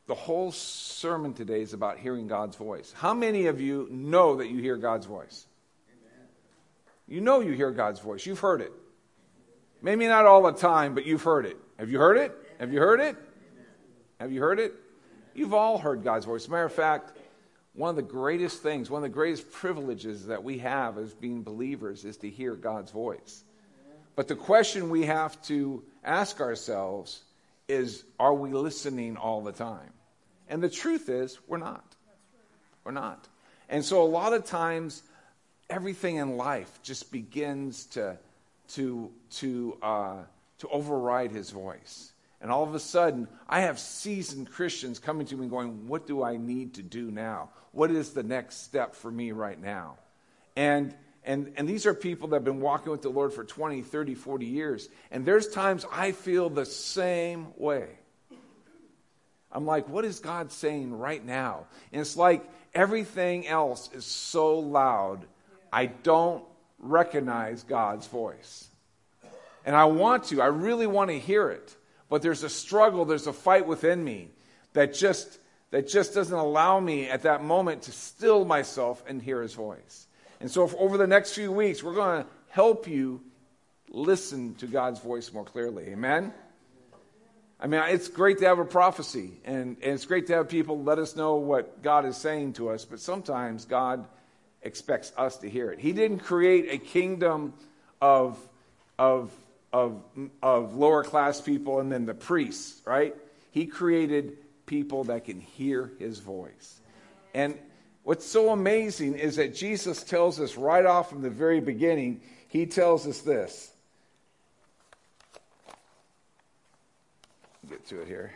the whole sermon today is about hearing God's voice. How many of you know that you hear God's voice? Amen. You know you hear God's voice. You've heard it. Maybe not all the time, but you've heard it. Have you heard it? Have you heard it? Have you heard it? You've all heard God's voice. As a matter of fact, one of the greatest things, one of the greatest privileges that we have as being believers is to hear God's voice. But the question we have to ask ourselves is, are we listening all the time? And the truth is, we're not. We're not. And so a lot of times, everything in life just begins to override his voice. And all of a sudden, I have seasoned Christians coming to me going, what do I need to do now? What is the next step for me right now? And these are people that have been walking with the Lord for 20, 30, 40 years. And there's times I feel the same way. I'm like, what is God saying right now? And it's like everything else is so loud, I don't recognize God's voice. And I really want to hear it. But there's a struggle, there's a fight within me that just doesn't allow me at that moment to still myself and hear his voice. And so over the next few weeks, we're going to help you listen to God's voice more clearly. Amen? I mean, it's great to have a prophecy, and it's great to have people let us know what God is saying to us, but sometimes God expects us to hear it. He didn't create a kingdom of lower class people and then the priests, right? He created people that can hear his voice. And what's so amazing is that Jesus tells us right off from the very beginning, he tells us this. Get to it here.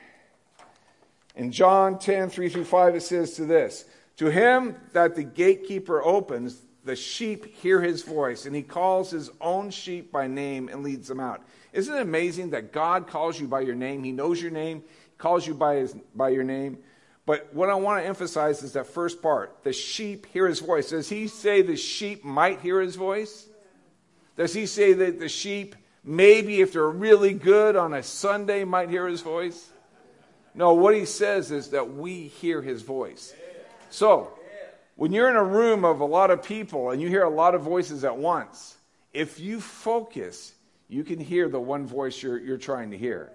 In John 10:3-5, it says to this, to him that the gatekeeper opens, the sheep hear his voice, and he calls his own sheep by name and leads them out. Isn't it amazing that God calls you by your name? He knows your name. He calls you by your name. But what I want to emphasize is that first part. The sheep hear his voice. Does he say the sheep might hear his voice? Does he say that the sheep, maybe if they're really good on a Sunday, might hear his voice? No, what he says is that we hear his voice. So, when you're in a room of a lot of people and you hear a lot of voices at once, if you focus, you can hear the one voice you're trying to hear.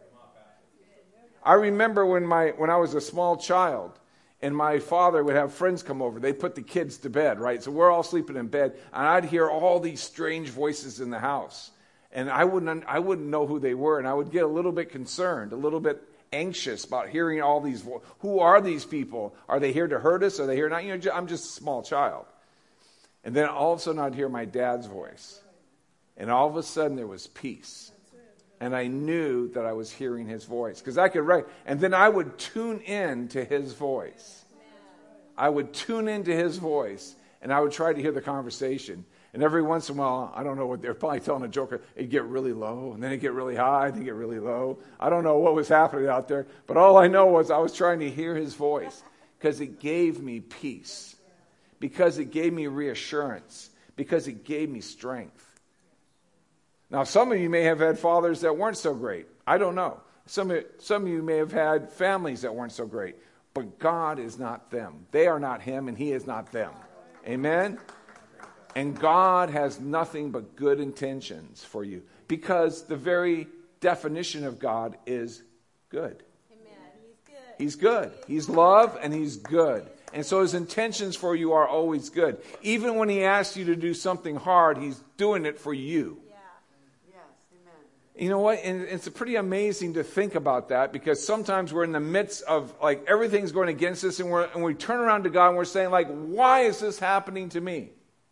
I remember when I was a small child and my father would have friends come over. They'd put the kids to bed, right? So we're all sleeping in bed, and I'd hear all these strange voices in the house. And I wouldn't know who they were, and I would get a little bit concerned, a little bit anxious about hearing all these voices. Who are these people? Are they here to hurt us? Are they here not? I'm just a small child. And then all of a sudden I'd hear my dad's voice. And all of a sudden there was peace. And I knew that I was hearing his voice. Because I could write. And then I would tune in to his voice. I would tune into his voice. And I would try to hear the conversation. And every once in a while, I don't know what they're probably telling a joke. It'd get really low, and then it'd get really high, then get really low. I don't know what was happening out there. But all I know was I was trying to hear his voice because it gave me peace, because it gave me reassurance, because it gave me strength. Now, some of you may have had fathers that weren't so great. I don't know. Some of you may have had families that weren't so great. But God is not them. They are not him, and he is not them. Amen? And God has nothing but good intentions for you. Because the very definition of God is good. Amen. He's good. He's love and he's good. And so his intentions for you are always good. Even when he asks you to do something hard, he's doing it for you. Yeah. Yes. Amen. You know what? And it's pretty amazing to think about that, because sometimes we're in the midst of like everything's going against us, and we turn around to God and we're saying like, why is this happening to me?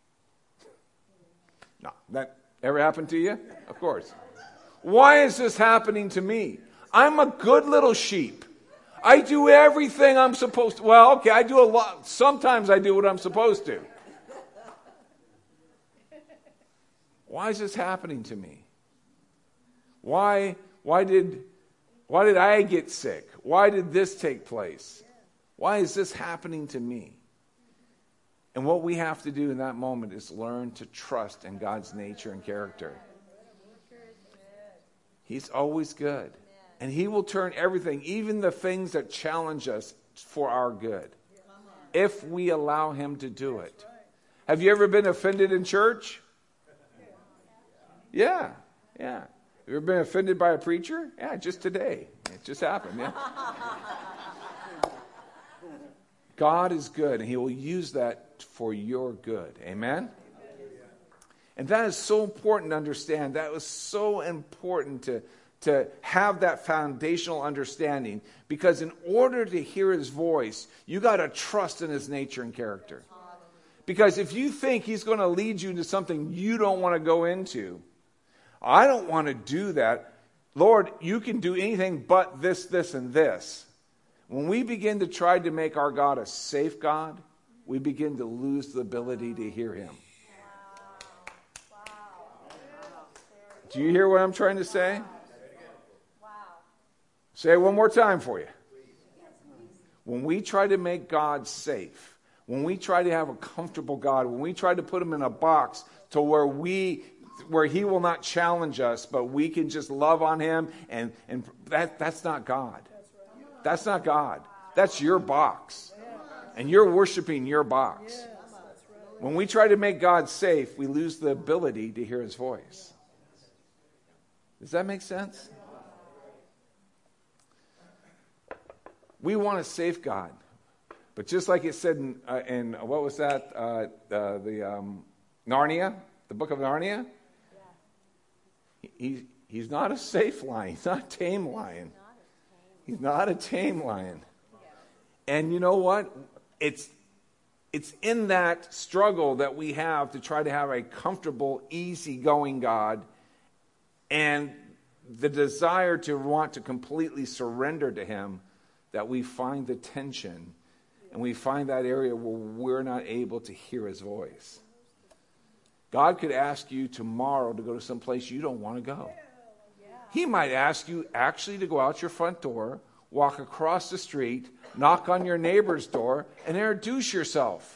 No, that ever happened to you? Of course. Why is this happening to me? I'm a good little sheep. I do everything I'm supposed to. Well, okay, I do a lot. Sometimes I do what I'm supposed to. Why is this happening to me? Why did I get sick? Why did this take place? Why is this happening to me? And what we have to do in that moment is learn to trust in God's nature and character. He's always good. And he will turn everything, even the things that challenge us, for our good, if we allow him to do it. Have you ever been offended in church? Yeah. Have you ever been offended by a preacher? Yeah, just today. It just happened, yeah. God is good, and he will use that for your good. Amen? And that is so important to understand. That was so important to have that foundational understanding, because in order to hear his voice, you got to trust in his nature and character. Because if you think he's going to lead you into something you don't want to go into, I don't want to do that. Lord, you can do anything but this, this, and this. When we begin to try to make our God a safe God, we begin to lose the ability to hear him. Do you hear what I'm trying to say? Say it one more time for you. When we try to make God safe, when we try to have a comfortable God, when we try to put him in a box to where he will not challenge us, but we can just love on him, and that's not God. That's not God. That's your box. And you're worshiping your box. When we try to make God safe, we lose the ability to hear his voice. Does that make sense? We want a safe God. But just like it said in what was that? Narnia, the book of Narnia? He's not a safe lion. He's not a tame lion. He's not a tame lion. And you know what? It's in that struggle that we have to try to have a comfortable, easygoing God, and the desire to want to completely surrender to him, that we find the tension, and we find that area where we're not able to hear his voice. God could ask you tomorrow to go to some place you don't want to go. He might ask you actually to go out your front door, walk across the street, knock on your neighbor's door, and introduce yourself.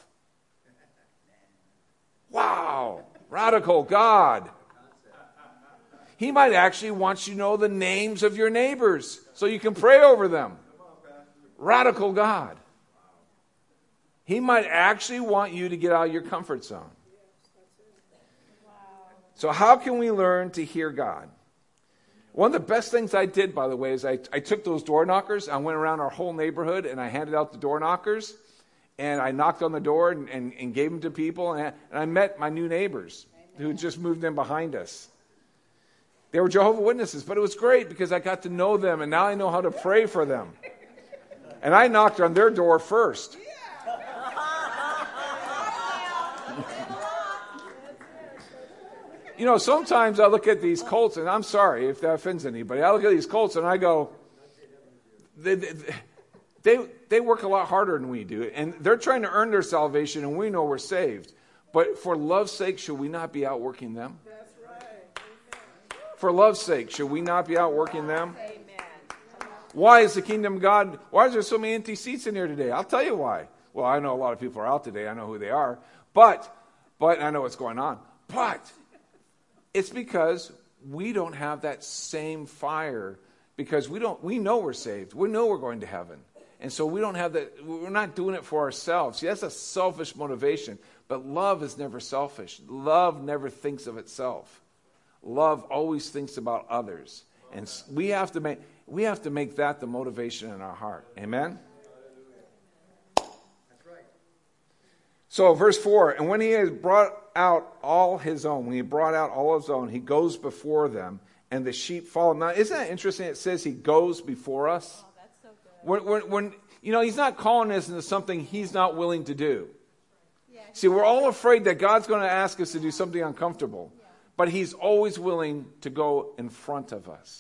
Wow, radical God. He might actually want you to know the names of your neighbors so you can pray over them. Radical God. He might actually want you to get out of your comfort zone. So how can we learn to hear God? One of the best things I did, by the way, is I took those door knockers. I went around our whole neighborhood and I handed out the door knockers. And I knocked on the door and gave them to people. And I met my new neighbors who just moved in behind us. They were Jehovah's Witnesses, but it was great because I got to know them, and now I know how to pray for them. And I knocked on their door first. You know, sometimes I look at these cults, and I'm sorry if that offends anybody. I look at these cults and I go, they work a lot harder than we do. And they're trying to earn their salvation, and we know we're saved. But for love's sake, should we not be outworking them? That's right. For love's sake, should we not be outworking them? Amen. Why is the kingdom of God, why is there so many empty seats in here today? I'll tell you why. Well, I know a lot of people are out today. I know who they are. But I know what's going on. But it's because we don't have that same fire, because we know we're saved. We know we're going to heaven. And so we don't have that. We're not doing it for ourselves. See, that's a selfish motivation. But love is never selfish. Love never thinks of itself. Love always thinks about others. And we have to make that the motivation in our heart. Amen? So verse 4, and when he has brought out all his own, he goes before them, and the sheep follow him. Now, isn't that interesting? It says he goes before us. Oh, that's so good. When he's not calling us into something he's not willing to do. Yeah. See, we're all afraid that God's going to ask us to do something uncomfortable, but he's always willing to go in front of us.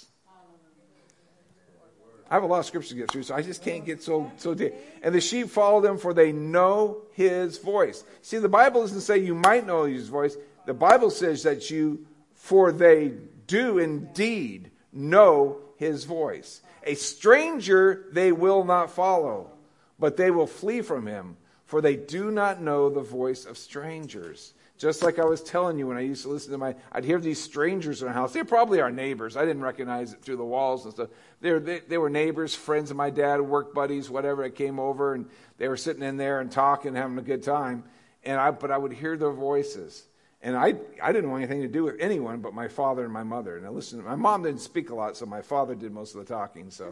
I have a lot of scriptures to get through, so I just can't get so deep. And the sheep follow them, for they know his voice. See, the Bible doesn't say you might know his voice. The Bible says that for they do indeed know his voice. A stranger they will not follow, but they will flee from him, for they do not know the voice of strangers. Just like I was telling you when I used to listen to I'd hear these strangers in our house. They're probably our neighbors. I didn't recognize it through the walls and stuff. They were neighbors, friends of my dad, work buddies, whatever, that came over, and they were sitting in there and talking, having a good time. But I would hear their voices. And I didn't want anything to do with anyone but my father and my mother. And I listened. My mom didn't speak a lot, so my father did most of the talking. So,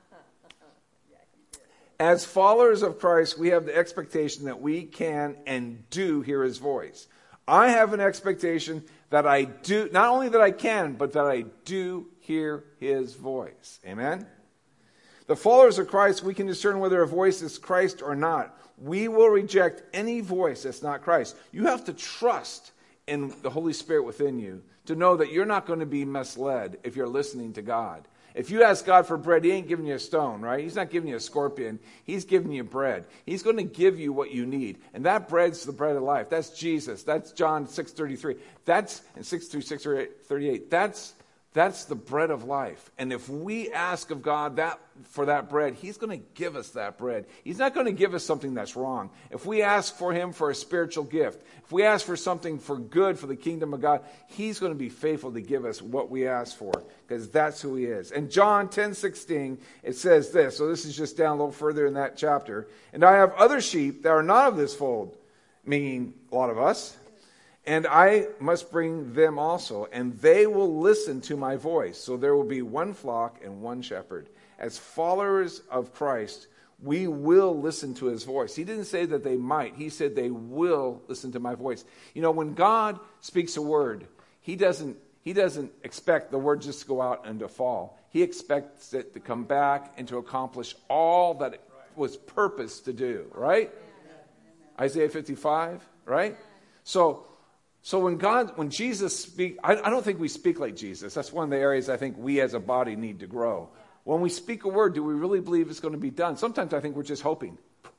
as followers of Christ, we have the expectation that we can and do hear his voice. I have an expectation that I do, not only that I can, but that I do hear his voice. Amen? The followers of Christ, we can discern whether a voice is Christ or not. We will reject any voice that's not Christ. You have to trust in the Holy Spirit within you to know that you're not going to be misled if you're listening to God. If you ask God for bread, he ain't giving you a stone, right? He's not giving you a scorpion. He's giving you bread. He's going to give you what you need. And that bread's the bread of life. That's Jesus. That's John 6:33. That's in 6:38. That's the bread of life. And if we ask of God for that bread, he's going to give us that bread. He's not going to give us something that's wrong. If we ask for him for a spiritual gift, if we ask for something for good for the kingdom of God, he's going to be faithful to give us what we ask for, because that's who he is. And John 10:16, it says this. So this is just down a little further in that chapter. And I have other sheep that are not of this fold, meaning a lot of us. And I must bring them also, and they will listen to my voice. So there will be one flock and one shepherd. As followers of Christ, we will listen to his voice. He didn't say that they might. He said they will listen to my voice. You know, when God speaks a word, he doesn't expect the word just to go out and to fall. He expects it to come back and to accomplish all that it was purposed to do, right? Isaiah 55, right? So when Jesus speaks, I don't think we speak like Jesus. That's one of the areas I think we as a body need to grow. When we speak a word, do we really believe it's going to be done? Sometimes I think we're just hoping.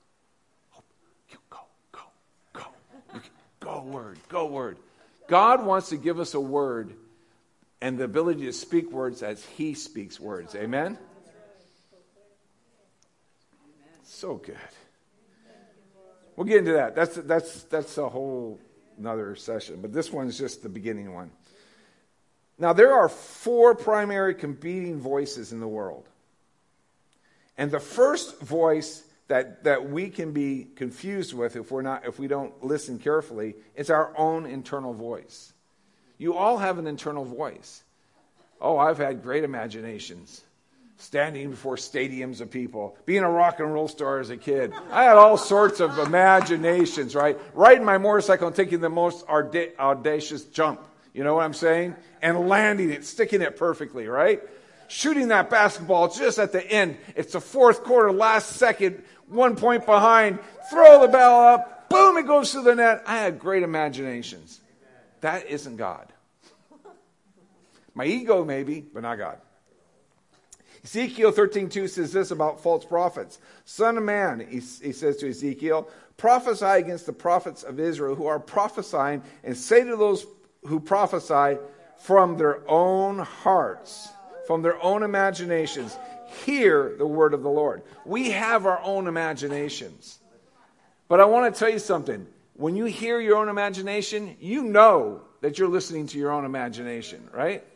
Go word. God wants to give us a word and the ability to speak words as he speaks words. Amen? So good. We'll get into that. That's a whole another session, but this one's just the beginning one. Now, there are 4 primary competing voices in the world. And the first voice that we can be confused with if we don't listen carefully is our own internal voice. You all have an internal voice. Oh, I've had great imaginations. Standing before stadiums of people, being a rock and roll star as a kid. I had all sorts of imaginations, right? Riding my motorcycle and taking the most audacious jump, you know what I'm saying? And landing it, sticking it perfectly, right? Shooting that basketball just at the end. It's the 4th quarter, last second, 1 point behind. Throw the ball up, boom, it goes through the net. I had great imaginations. That isn't God. My ego maybe, but not God. Ezekiel 13:2 says this about false prophets. Son of man, he says to Ezekiel, prophesy against the prophets of Israel who are prophesying, and say to those who prophesy from their own hearts, from their own imaginations, hear the word of the Lord. We have our own imaginations. But I want to tell you something. When you hear your own imagination, you know that you're listening to your own imagination, right?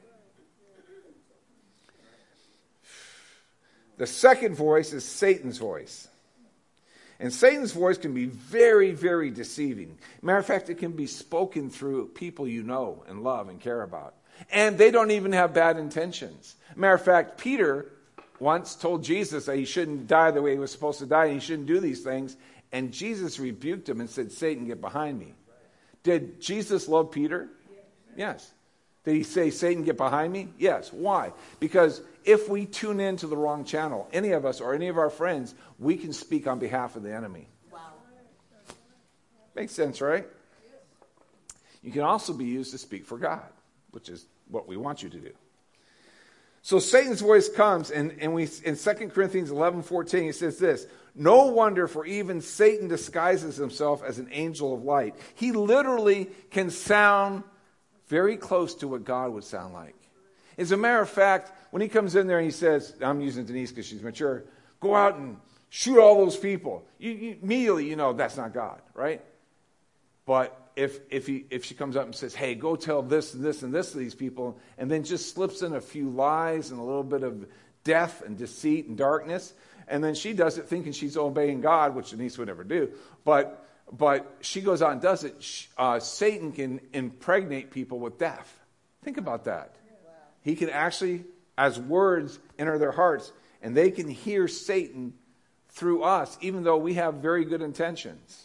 The second voice is Satan's voice. And Satan's voice can be very, very deceiving. Matter of fact, it can be spoken through people you know and love and care about. And they don't even have bad intentions. Matter of fact, Peter once told Jesus that he shouldn't die the way he was supposed to die, and he shouldn't do these things. And Jesus rebuked him and said, Satan, get behind me. Did Jesus love Peter? Yes. Did he say, Satan, get behind me? Yes. Why? Because if we tune into the wrong channel, any of us or any of our friends, we can speak on behalf of the enemy. Wow. Makes sense, right? You can also be used to speak for God, which is what we want you to do. So Satan's voice comes, and we in 2 Corinthians 11:14, it says this, no wonder, for even Satan disguises himself as an angel of light. He literally can sound very close to what God would sound like. As a matter of fact, when he comes in there and he says, I'm using Denise because she's mature, go out and shoot all those people. You immediately, you know that's not God, right? But if she comes up and says, hey, go tell this and this and this to these people, and then just slips in a few lies and a little bit of death and deceit and darkness, and then she does it thinking she's obeying God, which Denise would never do, but she goes out and does it, Satan can impregnate people with death. Think about that. He can actually, as words, enter their hearts, and they can hear Satan through us, even though we have very good intentions.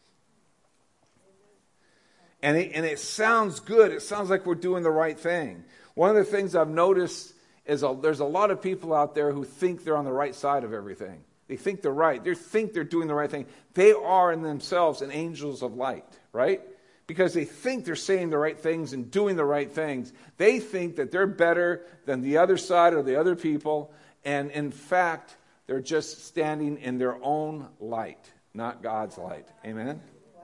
And it sounds good. It sounds like we're doing the right thing. One of the things I've noticed is there's a lot of people out there who think they're on the right side of everything. They think they're right. They think they're doing the right thing. They are in themselves an angels of light, right? Because they think they're saying the right things and doing the right things. They think that they're better than the other side or the other people. And in fact, they're just standing in their own light, not God's light. Amen?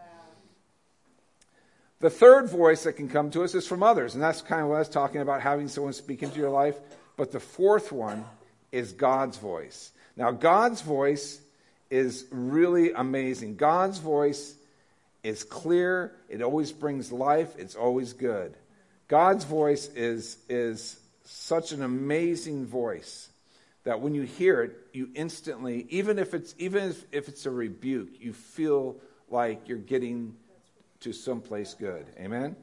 The third voice that can come to us is from others. And that's kind of what I was talking about, having someone speak into your life. But the fourth one is God's voice. Now, God's voice is really amazing. God's voice is clear. It always brings life. It's always good. God's voice is such an amazing voice that when you hear it, you instantly, even if it's a rebuke, you feel like you're getting to someplace good. Amen?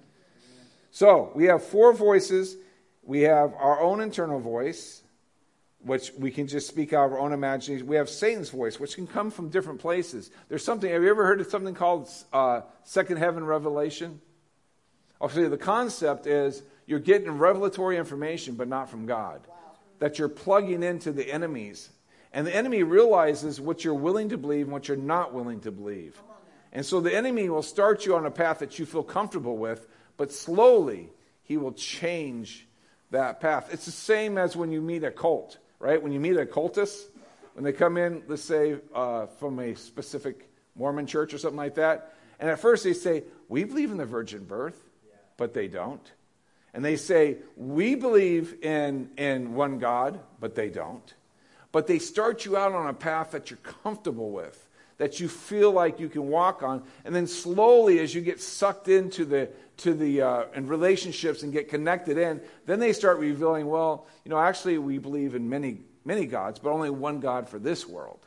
So, we have four voices. We have our own internal voice, which we can just speak out of our own imagination. We have Satan's voice, which can come from different places. Have you ever heard of something called second heaven revelation? Obviously, the concept is you're getting revelatory information, but not from God. Wow. That you're plugging into the enemies. And the enemy realizes what you're willing to believe and what you're not willing to believe. And so the enemy will start you on a path that you feel comfortable with, but slowly he will change that path. It's the same as when you meet a cult, right? When you meet a cultist, when they come in, let's say, from a specific Mormon church or something like that, and at first they say, we believe in the virgin birth, but they don't. And they say, we believe in one God, but they don't. But they start you out on a path that you're comfortable with, that you feel like you can walk on, and then slowly, as you get sucked into the and relationships and get connected in, then they start revealing, well, actually we believe in many gods, but only one God for this world.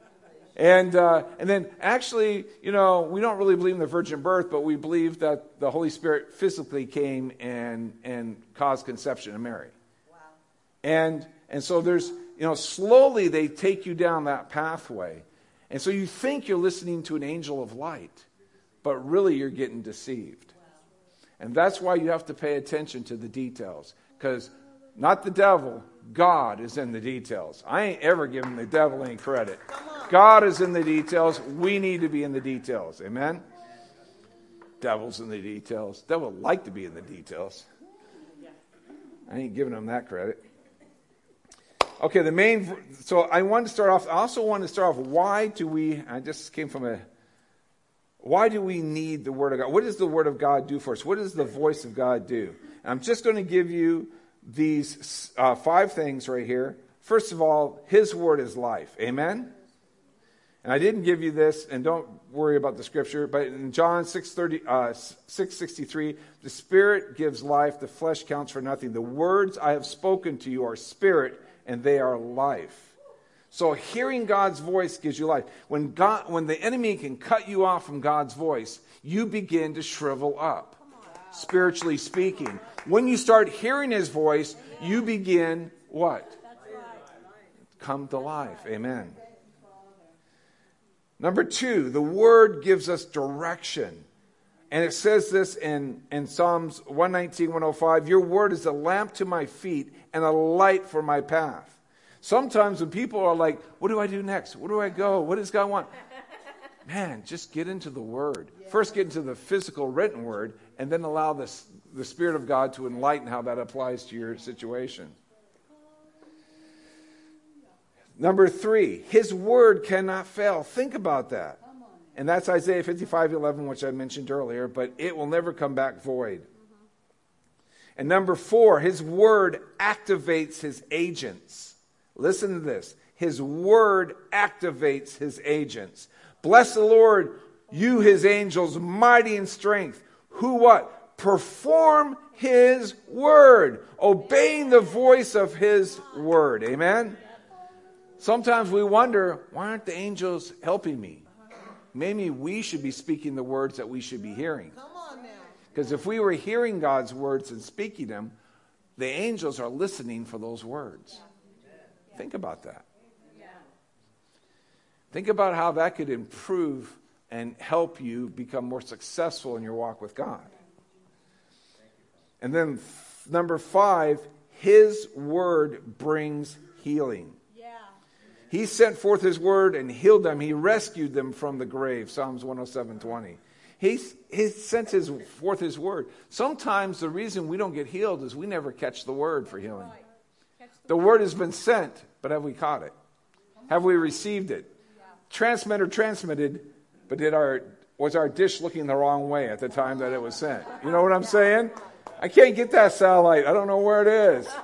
And then actually, we don't really believe in the virgin birth, but we believe that the Holy Spirit physically came and caused conception in Mary. Wow. And so there's, slowly they take you down that pathway. And so you think you're listening to an angel of light, but really you're getting deceived. And that's why you have to pay attention to the details. Because not the devil, God is in the details. I ain't ever giving the devil any credit. God is in the details. We need to be in the details. Amen? Devil's in the details. Devil would like to be in the details. I ain't giving him that credit. Okay, so I wanted to start off, why do we need the Word of God? What does the Word of God do for us? What does the voice of God do? And I'm just going to give you these 5 things right here. First of all, His Word is life. Amen? And I didn't give you this, and don't worry about the scripture, but in John 6:63, the Spirit gives life, the flesh counts for nothing. The words I have spoken to you are spirit, and they are life. So hearing God's voice gives you life. When the enemy can cut you off from God's voice, you begin to shrivel up, spiritually speaking. When you start hearing His voice, you begin what? Come to life. Amen. Number 2, the Word gives us direction. And it says this in Psalms 119, 105, your Word is a lamp to my feet and a light for my path. Sometimes when people are like, what do I do next? Where do I go? What does God want? Man, just get into the Word. First get into the physical written Word, and then allow the Spirit of God to enlighten how that applies to your situation. Number 3, His Word cannot fail. Think about that. And that's Isaiah 55:11, which I mentioned earlier, but it will never come back void. And number 4, His Word activates His agents. Listen to this. His Word activates His agents. Bless the Lord, you His angels, mighty in strength, who what? Perform his word. Obeying the voice of his word. Amen? Sometimes we wonder, why aren't the angels helping me? Maybe we should be speaking the words that we should be hearing. Because if we were hearing God's words and speaking them, the angels are listening for those words. Think about that. Think about how that could improve and help you become more successful in your walk with God. And then number 5, his word brings healing. He sent forth his word and healed them. He rescued them from the grave. Psalms 107:20. He sent forth his word. Sometimes the reason we don't get healed is we never catch the word for healing. The word has been sent, but have we caught it? Have we received it? Transmitted, but was our dish looking the wrong way at the time that it was sent? You know what I'm saying? I can't get that satellite. I don't know where it is.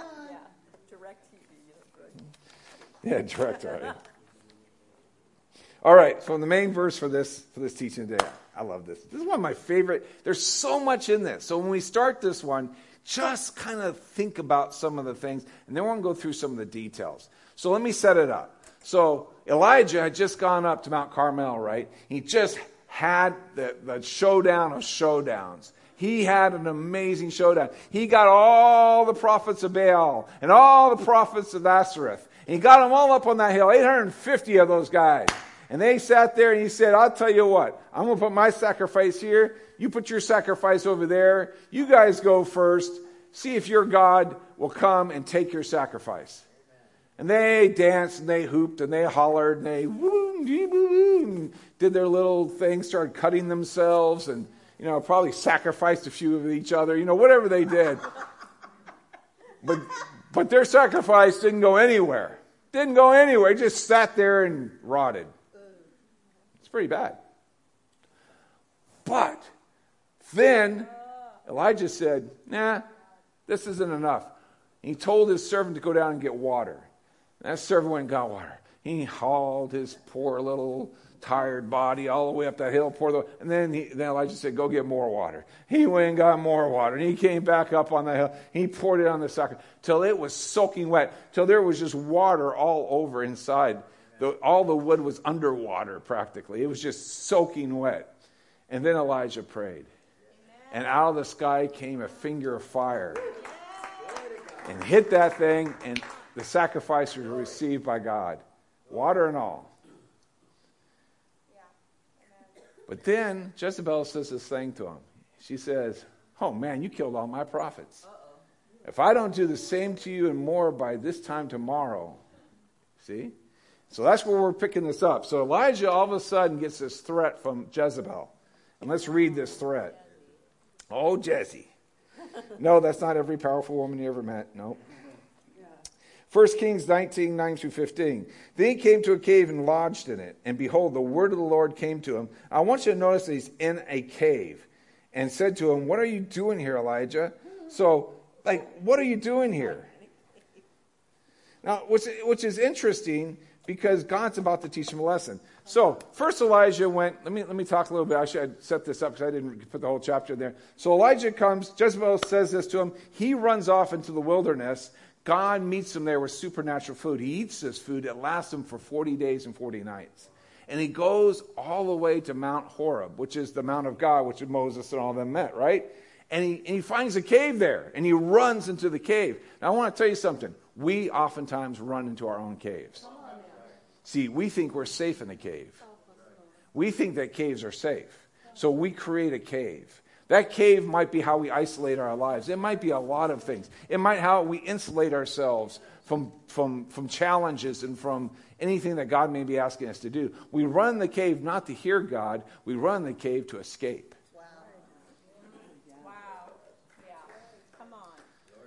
Yeah, direct. Right. All right. So the main verse for this teaching today, I love this. This is one of my favorite. There's so much in this. So when we start this one, just kind of think about some of the things, and then we're going to go through some of the details. So let me set it up. So Elijah had just gone up to Mount Carmel, right? He just had the showdown of showdowns. He had an amazing showdown. He got all the prophets of Baal and all the prophets of Ashereth. And he got them all up on that hill, 850 of those guys. And they sat there and he said, I'll tell you what, I'm going to put my sacrifice here. You put your sacrifice over there. You guys go first. See if your God will come and take your sacrifice. And they danced and they hooped and they hollered and they did their little thing, started cutting themselves and, probably sacrificed a few of each other, whatever they did. But their sacrifice didn't go anywhere. It just sat there and rotted. It's pretty bad. But then Elijah said, nah, this isn't enough. And he told his servant to go down and get water. And that servant went and got water. He hauled his poor little tired body all the way up that hill, and then Elijah said, go get more water. He went and got more water, and he came back up on the hill. He poured it on the sacrifice till it was soaking wet, till there was just water all over inside. All the wood was underwater practically. It was just soaking wet. And then Elijah prayed. And out of the sky came a finger of fire and hit that thing, and the sacrifice was received by God. Water and all. But then Jezebel says this thing to him. She says, oh man, you killed all my prophets. If I don't do the same to you and more by this time tomorrow. See? So that's where we're picking this up. So Elijah all of a sudden gets this threat from Jezebel. And let's read this threat. Oh, Jesse. No, that's not every powerful woman you ever met. No. 1 Kings 19, 9-15. Then he came to a cave and lodged in it. And behold, the word of the Lord came to him. I want you to notice that he's in a cave. And said to him, what are you doing here, Elijah? So, what are you doing here? Now, which is interesting, because God's about to teach him a lesson. So, first Elijah went, let me talk a little bit. I should set this up because I didn't put the whole chapter there. So Elijah comes, Jezebel says this to him. He runs off into the wilderness. God meets him there with supernatural food. He eats this food. It lasts him for 40 days and 40 nights. And he goes all the way to Mount Horeb, which is the Mount of God, which Moses and all of them met, right? And he finds a cave there, and he runs into the cave. Now, I want to tell you something. We oftentimes run into our own caves. See, we think we're safe in the cave. We think that caves are safe. So we create a cave. That cave might be how we isolate our lives. It might be a lot of things. It might how we insulate ourselves from challenges and from anything that God may be asking us to do. We run the cave not to hear God. We run the cave to escape. Wow. Yeah. Come on.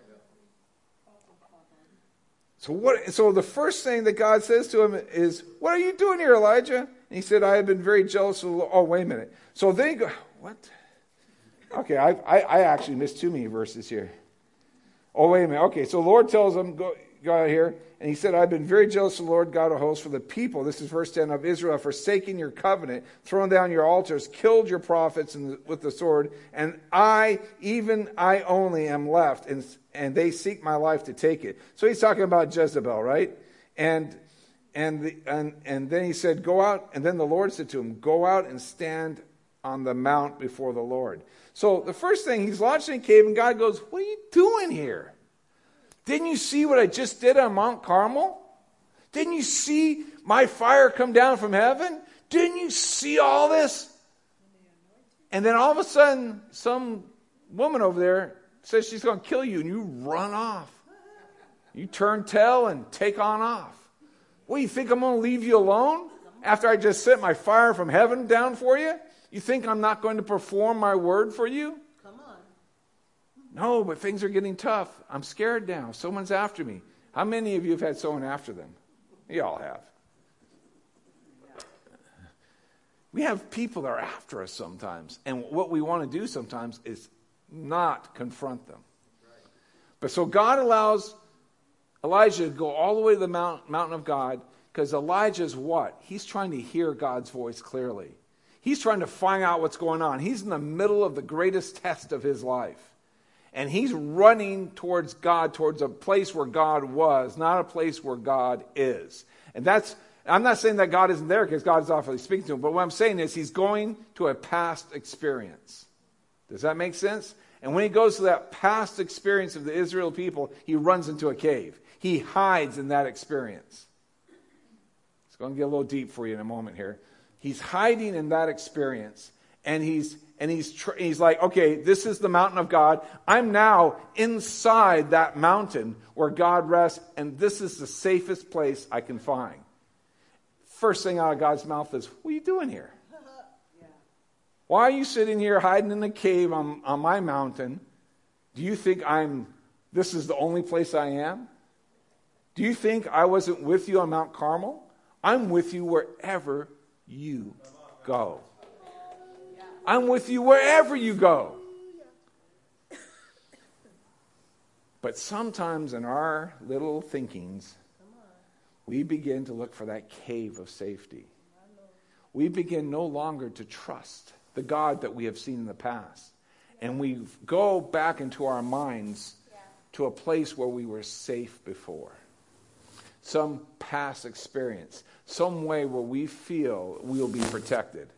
So the first thing that God says to him is, what are you doing here, Elijah? And he said, I have been very jealous of the Lord. Oh, wait a minute. So then he goes, what? Okay, I actually missed too many verses here. Oh, wait a minute. Okay, so the Lord tells him, go out here. And he said, I've been very jealous of the Lord God of hosts for the people. This is verse 10 of Israel, have forsaken your covenant, thrown down your altars, killed your prophets with the sword. And I, even I only am left. And they seek my life to take it. So he's talking about Jezebel, right? And then he said, go out. And then the Lord said to him, go out and stand on the mount before the Lord. So the first thing, he's lodged in a cave, and God goes, what are you doing here? Didn't you see what I just did on Mount Carmel? Didn't you see my fire come down from heaven? Didn't you see all this? And then all of a sudden, some woman over there says she's going to kill you, and you run off. You turn tail and take on off. What, you think I'm going to leave you alone after I just sent my fire from heaven down for you? You think I'm not going to perform my word for you? Come on. No, but things are getting tough. I'm scared now. Someone's after me. How many of you have had someone after them? You all have. We have people that are after us sometimes. And what we want to do sometimes is not confront them. But so God allows Elijah to go all the way to the mountain of God, because Elijah is what? He's trying to hear God's voice clearly. He's trying to find out what's going on. He's in the middle of the greatest test of his life. And he's running towards God, towards a place where God was, not a place where God is. And I'm not saying that God isn't there because God's awfully speaking to him, but what I'm saying is he's going to a past experience. Does that make sense? And when he goes to that past experience of the Israel people, he runs into a cave. He hides in that experience. It's going to get a little deep for you in a moment here. He's hiding in that experience, and he's like, okay, this is the mountain of God. I'm now inside that mountain where God rests, and this is the safest place I can find. First thing out of God's mouth is, what are you doing here? Why are you sitting here hiding in a cave on my mountain? Do you think this is the only place I am? Do you think I wasn't with you on Mount Carmel? I'm with you wherever you go. I'm with you wherever you go. But sometimes in our little thinkings, we begin to look for that cave of safety. We begin no longer to trust the God that we have seen in the past. And we go back into our minds to a place where we were safe before. Some past experience. Some way where we feel we'll be protected.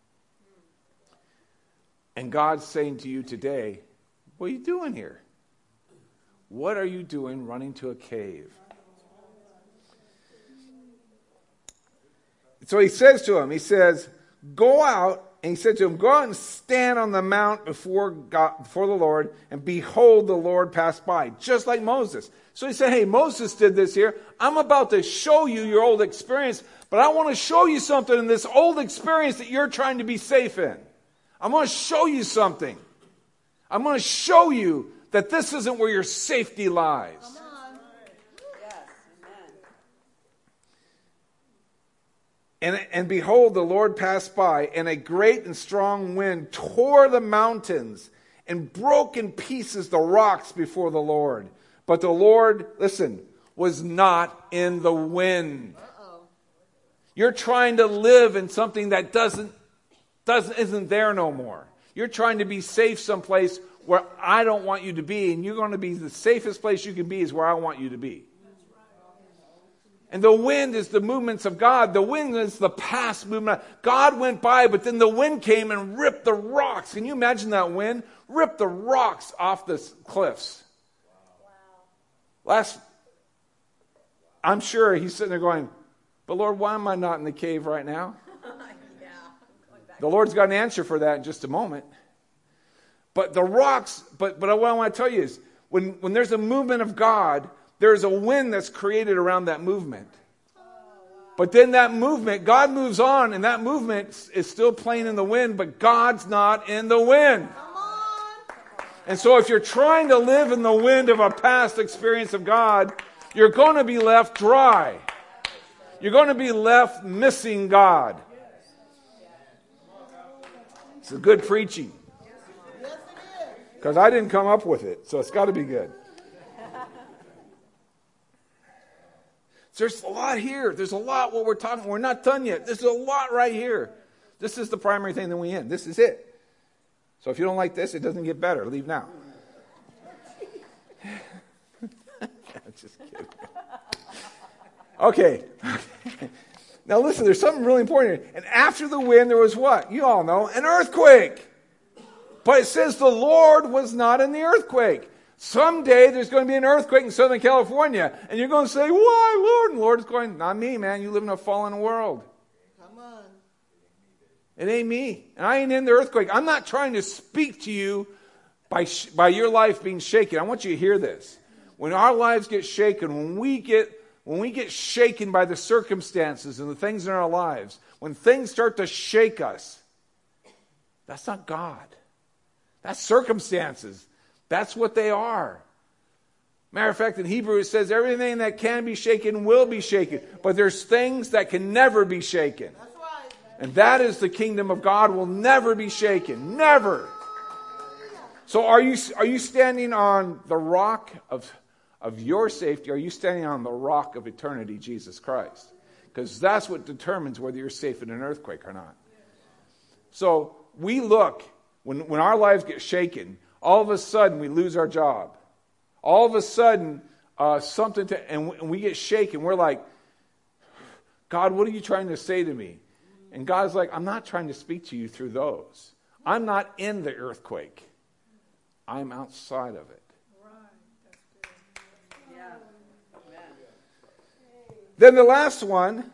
And God's saying to you today, what are you doing here? What are you doing running to a cave? So he says to him, go out, and he said to him, go out and stand on the mount before the Lord, and behold, the Lord passed by, just like Moses. So he said, hey, Moses did this here. I'm about to show you your old experience, but I want to show you something in this old experience that you're trying to be safe in. I'm going to show you something. I'm going to show you that this isn't where your safety lies. Come on. Yes, amen. And behold, the Lord passed by, and a great and strong wind tore the mountains and broke in pieces the rocks before the Lord. But the Lord, listen, was not in the wind. You're trying to live in something that isn't there no more. You're trying to be safe someplace where I don't want you to be, and you're going to be the safest place you can be is where I want you to be. And the wind is the movements of God. The wind is the past movement. God went by, but then the wind came and ripped the rocks. Can you imagine that wind? Ripped the rocks off the cliffs. I'm sure he's sitting there going, but Lord, why am I not in the cave right now? The Lord's got an answer for that in just a moment. But the rocks, but what I want to tell you is, when there's a movement of God, there's a wind that's created around that movement. But then that movement, God moves on, and that movement is still playing in the wind, but God's not in the wind. And so if you're trying to live in the wind of a past experience of God, you're going to be left dry. You're going to be left missing God. It's a good preaching. Because I didn't come up with it, so it's got to be good. There's a lot here. There's a lot what we're talking. We're not done yet. There's a lot right here. This is the primary thing that we end. This is it. So if you don't like this, it doesn't get better. Leave now. Just kidding. Okay. Now listen, there's something really important here. And after the wind, there was what? You all know, an earthquake. But it says the Lord was not in the earthquake. Someday there's going to be an earthquake in Southern California. And you're going to say, why, Lord? And the Lord is going, not me, man. You live in a fallen world. Come on. It ain't me. And I ain't in the earthquake. I'm not trying to speak to you by your life being shaken. I want you to hear this. When our lives get shaken, when we get shaken by the circumstances and the things in our lives, when things start to shake us, that's not God. That's circumstances. That's what they are. Matter of fact, in Hebrew it says everything that can be shaken will be shaken. But there's things that can never be shaken. That's right. And that is the kingdom of God will never be shaken. Never. So are you standing on the rock of your safety? Are you standing on the rock of eternity, Jesus Christ? Because that's what determines whether you're safe in an earthquake or not. So we look, when our lives get shaken, all of a sudden we lose our job. All of a sudden, and we get shaken. We're like, God, what are you trying to say to me? And God's like, I'm not trying to speak to you through those. I'm not in the earthquake. I'm outside of it. Then the last one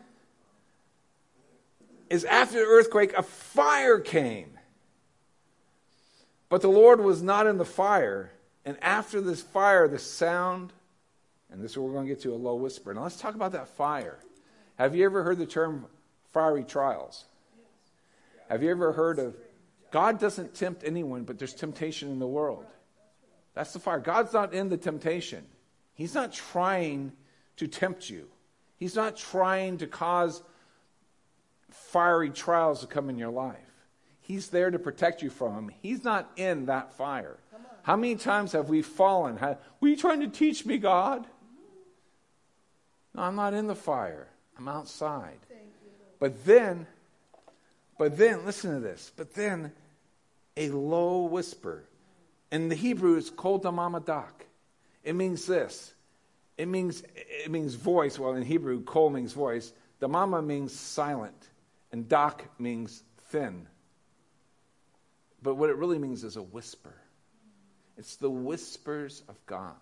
is after the earthquake, a fire came. But the Lord was not in the fire. And after this fire, the sound, and this is what we're going to get to, a low whisper. Now let's talk about that fire. Have you ever heard the term fiery trials? Have you ever heard of, God doesn't tempt anyone, but there's temptation in the world. That's the fire. God's not in the temptation. He's not trying to tempt you. He's not trying to cause fiery trials to come in your life. He's there to protect you from them. He's not in that fire. How many times have we fallen? What are you trying to teach me, God? No, I'm not in the fire. I'm outside. But then, listen to this. But then, a low whisper. In the Hebrew, it's kol damamadak. It means this. It means voice. Well, in Hebrew, kol means voice. Damama means silent. And dak means thin. But what it really means is a whisper. It's the whispers of God.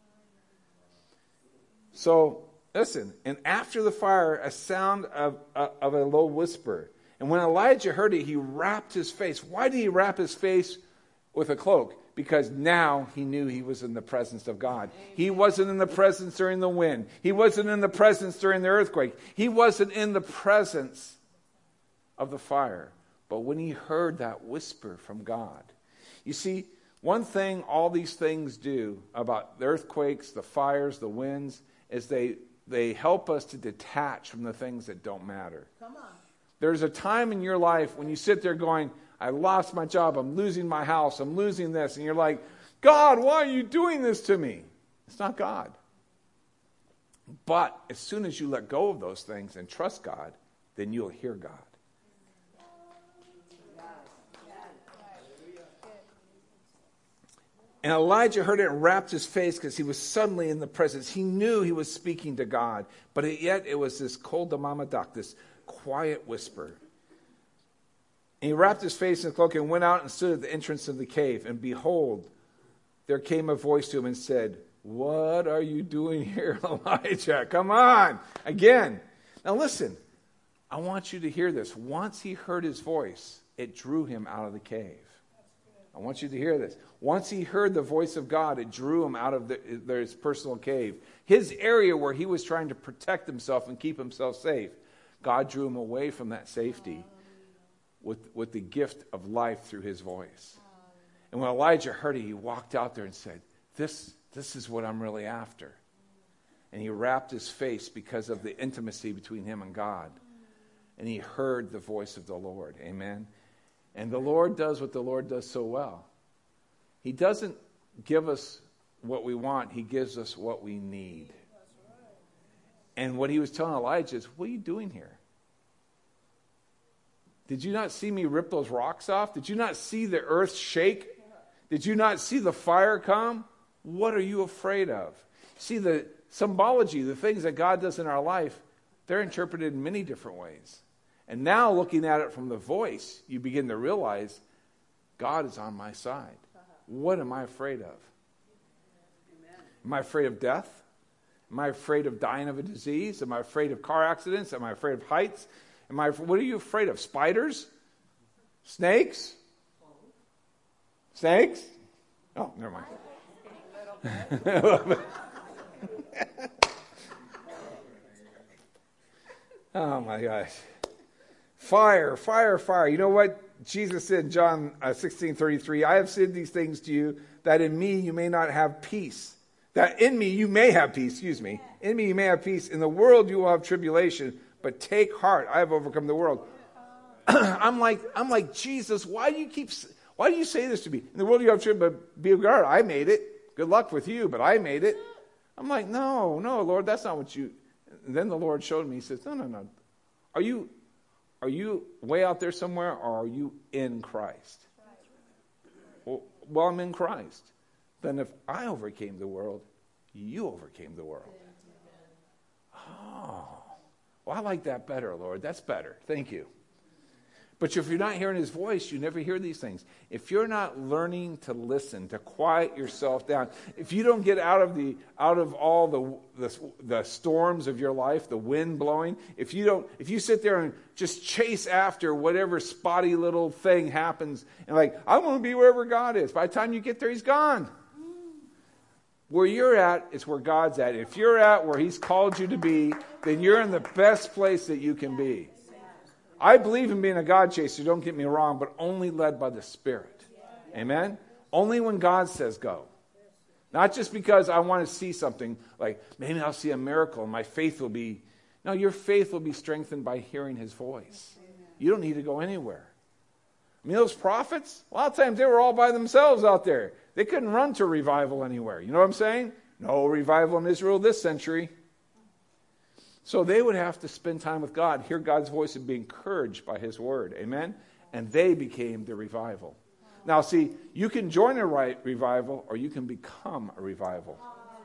So, listen. And after the fire, a sound of a low whisper. And when Elijah heard it, he wrapped his face. Why did he wrap his face with a cloak? Because now he knew he was in the presence of God. He wasn't in the presence during the wind. He wasn't in the presence during the earthquake. He wasn't in the presence of the fire. But when he heard that whisper from God. You see, one thing all these things do about the earthquakes, the fires, the winds, is they help us to detach from the things that don't matter. Come on. There's a time in your life when you sit there going, I lost my job, I'm losing my house, I'm losing this. And you're like, God, why are you doing this to me? It's not God. But as soon as you let go of those things and trust God, then you'll hear God. And Elijah heard it and wrapped his face because he was suddenly in the presence. He knew he was speaking to God, but yet it was this kol damamadak, this quiet whisper. And he wrapped his face in a cloak and went out and stood at the entrance of the cave. And behold, there came a voice to him and said, what are you doing here, Elijah? Come on. Again. Now listen, I want you to hear this. Once he heard his voice, it drew him out of the cave. I want you to hear this. Once he heard the voice of God, it drew him out of his personal cave. His area where he was trying to protect himself and keep himself safe. God drew him away from that safety with the gift of life through his voice. And when Elijah heard it, he walked out there and said, this is what I'm really after. And he wrapped his face because of the intimacy between him and God. And he heard the voice of the Lord. Amen. And the Lord does what the Lord does so well. He doesn't give us what we want. He gives us what we need. And what he was telling Elijah is, what are you doing here? Did you not see me rip those rocks off? Did you not see the earth shake? Did you not see the fire come? What are you afraid of? See, the symbology, the things that God does in our life, they're interpreted in many different ways. And now looking at it from the voice, you begin to realize God is on my side. What am I afraid of? Am I afraid of death? Am I afraid of dying of a disease? Am I afraid of car accidents? Am I afraid of heights? What are you afraid of? Spiders? Snakes? Snakes? Oh, never mind. A little bit. Oh my gosh. Fire, fire, fire. You know what Jesus said in John 16:33, I have said these things to you, that in me you may not have peace. That in me you may have peace, In me you may have peace. In the world you will have tribulation, but take heart, I have overcome the world. I'm like, Jesus, why do you say this to me? In the world you have tribulation, but be of God, I made it. Good luck with you, but I made it. I'm like, no, Lord, that's not what you... And then the Lord showed me, he says, no. Are you way out there somewhere, or are you in Christ? Well, I'm in Christ. Then if I overcame the world, you overcame the world. Oh, well, I like that better, Lord. That's better. Thank you. But if you're not hearing his voice, you never hear these things. If you're not learning to listen, to quiet yourself down, if you don't get out of all the storms of your life, the wind blowing, if you sit there and just chase after whatever spotty little thing happens, and like, I want to be wherever God is. By the time you get there, he's gone. Where you're at is where God's at. If you're at where he's called you to be, then you're in the best place that you can be. I believe in being a God chaser, don't get me wrong, but only led by the Spirit. Amen? Only when God says go. Not just because I want to see something, like maybe I'll see a miracle and my faith will be... No, your faith will be strengthened by hearing his voice. You don't need to go anywhere. I mean, those prophets, a lot of times they were all by themselves out there. They couldn't run to revival anywhere. You know what I'm saying? No revival in Israel this century. So they would have to spend time with God, hear God's voice, and be encouraged by his word. Amen? And they became the revival. Now, see, you can join a revival, or you can become a revival.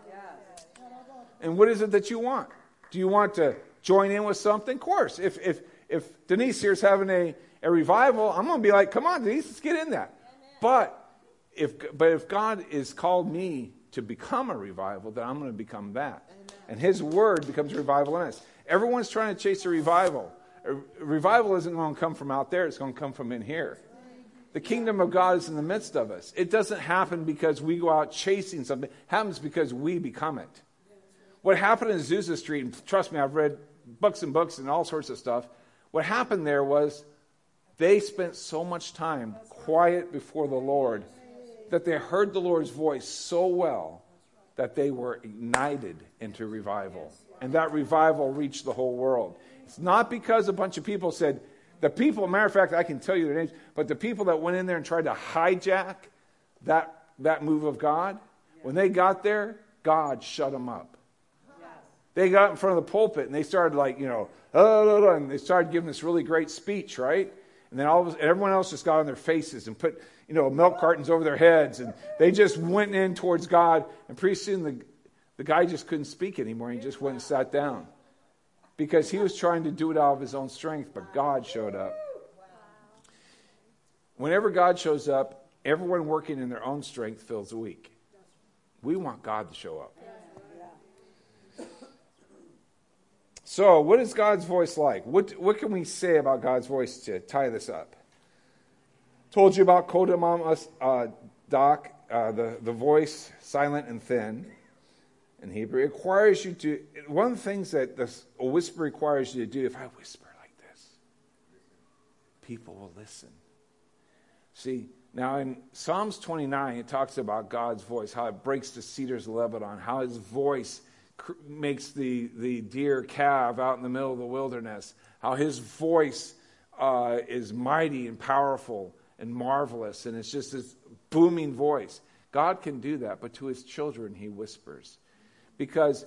And what is it that you want? Do you want to join in with something? Of course. If Denise here's having a revival, I'm going to be like, come on, Denise, let's get in that. But if God has called me to become a revival, then I'm going to become that. And his word becomes revival in us. Everyone's trying to chase a revival. A revival isn't going to come from out there. It's going to come from in here. The kingdom of God is in the midst of us. It doesn't happen because we go out chasing something. It happens because we become it. What happened in Azusa Street, and trust me, I've read books and books and all sorts of stuff. What happened there was they spent so much time quiet before the Lord that they heard the Lord's voice so well that they were ignited into revival. And that revival reached the whole world. It's not because a bunch of people said, matter of fact, I can tell you their names, but the people that went in there and tried to hijack that move of God, when they got there, God shut them up. They got in front of the pulpit and they started and they started giving this really great speech, right? And then everyone else just got on their faces and put, milk cartons over their heads, and they just went in towards God, and pretty soon the guy just couldn't speak anymore. He just went and sat down because he was trying to do it out of his own strength, but God showed up. Whenever God shows up, everyone working in their own strength feels weak. We want God to show up. So, what is God's voice like? What can we say about God's voice to tie this up? Told you about Kodamam Dak, the voice, silent and thin in Hebrew. It requires you to, one of the things that a whisper requires you to do, if I whisper like this, people will listen. See, now in Psalms 29, it talks about God's voice, how it breaks the cedars of Lebanon, how his voice makes the deer calve out in the middle of the wilderness, how his voice is mighty and powerful and marvelous, and it's just this booming voice. God can do that, but to his children he whispers. Because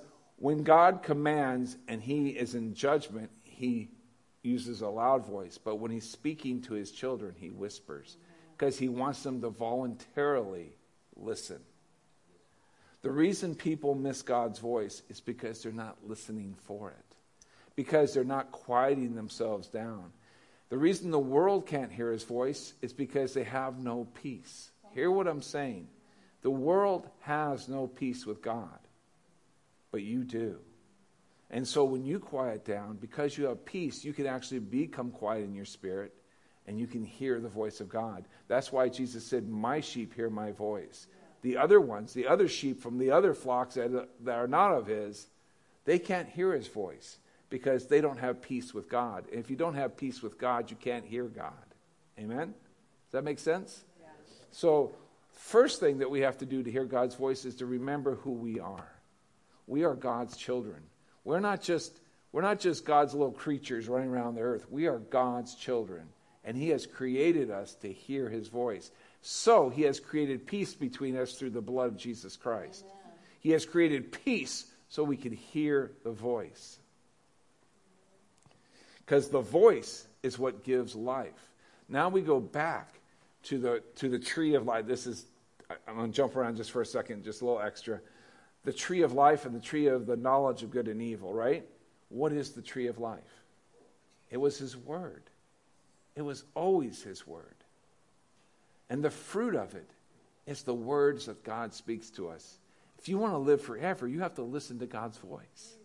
When God commands and he is in judgment, he uses a loud voice. But when he's speaking to his children, he whispers, because he wants them to voluntarily listen. The reason people miss God's voice is because they're not listening for it, because they're not quieting themselves down. The reason the world can't hear his voice is because they have no peace. Hear what I'm saying. The world has no peace with God, but you do. And so when you quiet down, because you have peace, you can actually become quiet in your spirit, and you can hear the voice of God. That's why Jesus said, my sheep hear my voice. The other ones, the other sheep from the other flocks that are not of his, they can't hear his voice because they don't have peace with God. And if you don't have peace with God, you can't hear God. Amen? Does that make sense? Yeah. So, first thing that we have to do to hear God's voice is to remember who we are. We are God's children. We're not just God's little creatures running around the earth. We are God's children. And he has created us to hear his voice. So he has created peace between us through the blood of Jesus Christ. Amen. He has created peace so we can hear the voice. Because the voice is what gives life. Now we go back to the tree of life. I'm going to jump around just for a second, just a little extra. The tree of life and the tree of the knowledge of good and evil, right? What is the tree of life? It was his word. It was always his word. And the fruit of it is the words that God speaks to us. If you want to live forever, you have to listen to God's voice.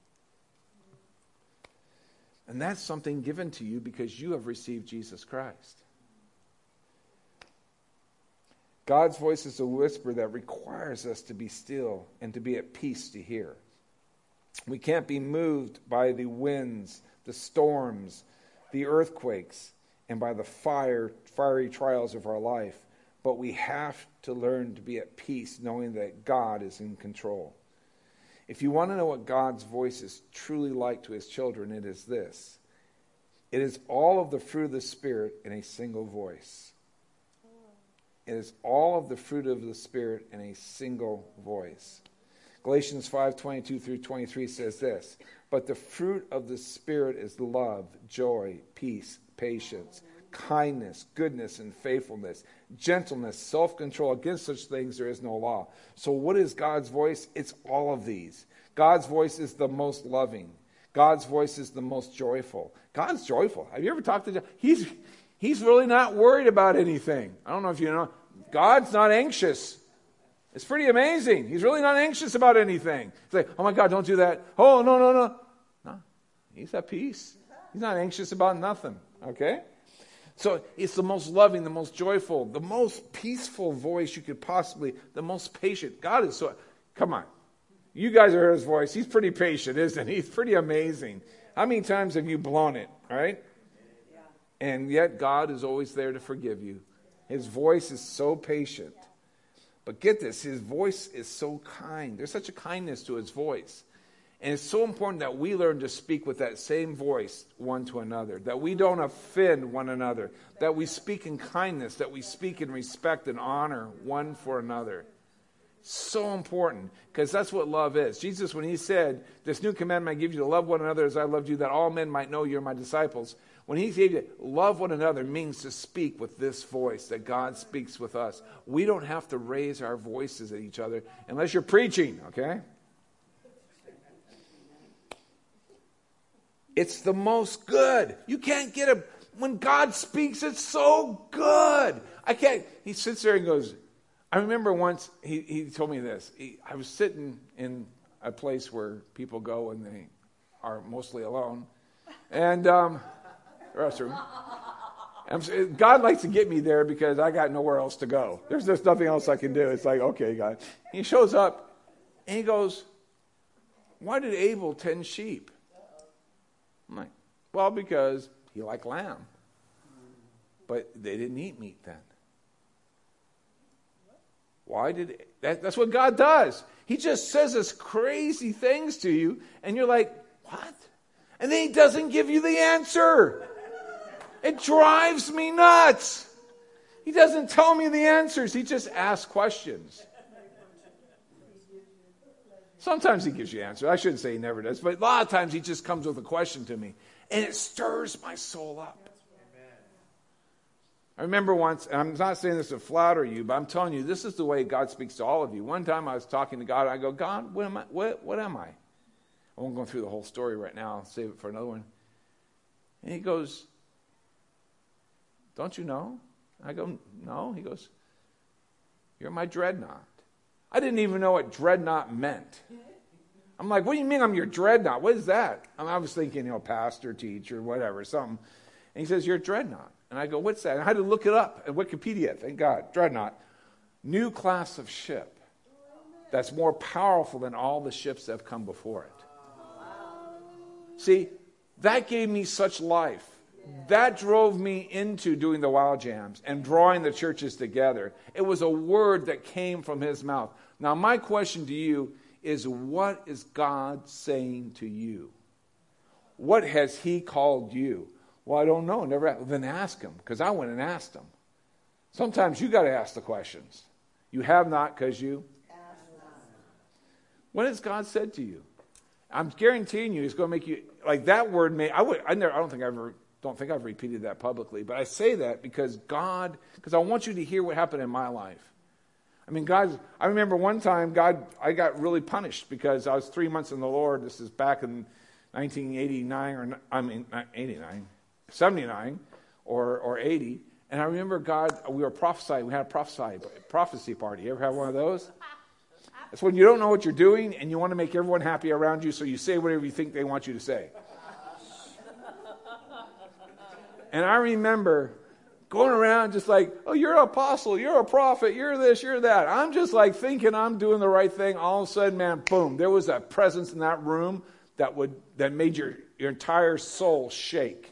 And that's something given to you because you have received Jesus Christ. God's voice is a whisper that requires us to be still and to be at peace to hear. We can't be moved by the winds, the storms, the earthquakes, and by the fiery trials of our life. But we have to learn to be at peace knowing that God is in control. If you want to know what God's voice is truly like to his children, it is this. It is all of the fruit of the Spirit in a single voice. It is all of the fruit of the Spirit in a single voice. Galatians 5:22 through 23 says this, but the fruit of the Spirit is love, joy, peace, patience, kindness, goodness, and faithfulness, gentleness, self-control. Against such things there is no law. So what is God's voice? It's all of these. God's voice is the most loving. God's voice is the most joyful. God's joyful. Have you ever talked to God? He's really not worried about anything. I don't know if you know. God's not anxious. It's pretty amazing. He's really not anxious about anything. It's like, oh my God, don't do that. Oh, no. No, he's at peace. He's not anxious about nothing. Okay? So it's the most loving, the most joyful, the most peaceful voice you could possibly, the most patient. God is so, come on. You guys heard his voice. He's pretty patient, isn't he? He's pretty amazing. How many times have you blown it, right? Yeah. And yet God is always there to forgive you. His voice is so patient. But get this, his voice is so kind. There's such a kindness to his voice. And it's so important that we learn to speak with that same voice one to another, that we don't offend one another, that we speak in kindness, that we speak in respect and honor one for another. So important, because that's what love is. Jesus, when he said, this new commandment I give you to love one another as I loved you, that all men might know you're my disciples. When he gave you love one another means to speak with this voice that God speaks with us. We don't have to raise our voices at each other unless you're preaching, okay? It's the most good. You can't get a, when God speaks, it's so good. He sits there and goes, I remember once, he told me this. I was sitting in a place where people go and they are mostly alone. And, restroom. God likes to get me there because I got nowhere else to go. There's just nothing else I can do. It's like, okay, God. He shows up and he goes, why did Abel tend sheep? I'm like, well, because he liked lamb. But they didn't eat meat then. Why did that's what God does. He just says this crazy things to you, and you're like, what? And then he doesn't give you the answer. It drives me nuts. He doesn't tell me the answers. He just asks questions. Sometimes he gives you answers. I shouldn't say he never does, but a lot of times he just comes with a question to me, and it stirs my soul up. I remember once, and I'm not saying this to flatter you, but I'm telling you, this is the way God speaks to all of you. One time I was talking to God, and I go, God, what am I? What am I? I won't go through the whole story right now. I'll save it for another one. And he goes, don't you know? I go, no. He goes, you're my dreadnought. I didn't even know what dreadnought meant. I'm like, what do you mean I'm your dreadnought? What is that? I was thinking, pastor, teacher, whatever, something. And he says, you're a dreadnought. And I go, what's that? And I had to look it up at Wikipedia, thank God. Dreadnought. New class of ship that's more powerful than all the ships that have come before it. See, that gave me such life. That drove me into doing the Wild Jams and drawing the churches together. It was a word that came from his mouth. Now, my question to you is, what is God saying to you? What has he called you? Well, I don't know. Then ask him, because I went and asked him. Sometimes you got to ask the questions. You have not because you ask not. What has God said to you? I'm guaranteeing you, He's going to make you like that word. I don't think I've repeated that publicly, but I say that because I want you to hear what happened in my life. I mean, I remember one time, I got really punished because I was 3 months in the Lord. This is back in 79 or 80. And I remember we were prophesying. We had a prophecy party. You ever have one of those? It's when you don't know what you're doing and you want to make everyone happy around you, so you say whatever you think they want you to say. And I remember going around just like, oh, you're an apostle, you're a prophet, you're this, you're that. I'm just like thinking I'm doing the right thing. All of a sudden, man, boom, there was a presence in that room that made your entire soul shake.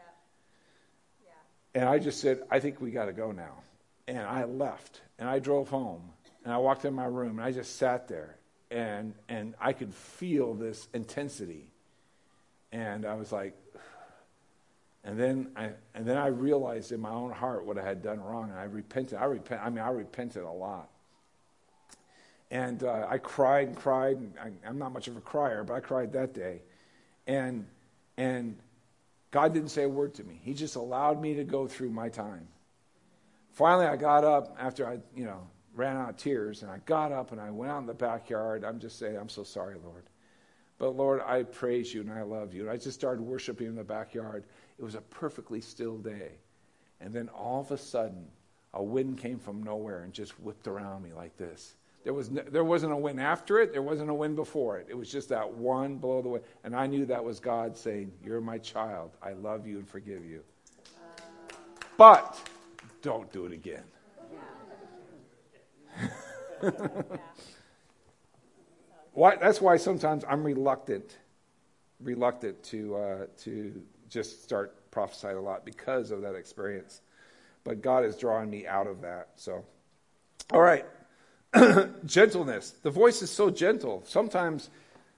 And I just said, I think we got to go now. And I left, and I drove home, and I walked in my room, and I just sat there, and I could feel this intensity. And I was like, and then I realized in my own heart what I had done wrong, and I repented. I repented a lot. And I cried and cried. And I'm not much of a crier, but I cried that day. And God didn't say a word to me. He just allowed me to go through my time. Finally, I got up after I, ran out of tears, and I got up and I went out in the backyard. I'm just saying, I'm so sorry, Lord. But Lord, I praise you and I love you. And I just started worshiping in the backyard. It was a perfectly still day. And then all of a sudden, a wind came from nowhere and just whipped around me like this. There wasn't a wind after it. There wasn't a wind before it. It was just that one blow of the wind. And I knew that was God saying, you're my child. I love you and forgive you. But don't do it again. That's why sometimes I'm reluctant to just start prophesying a lot because of that experience. But God is drawing me out of that. So, all right. Gentleness. The voice is so gentle. Sometimes,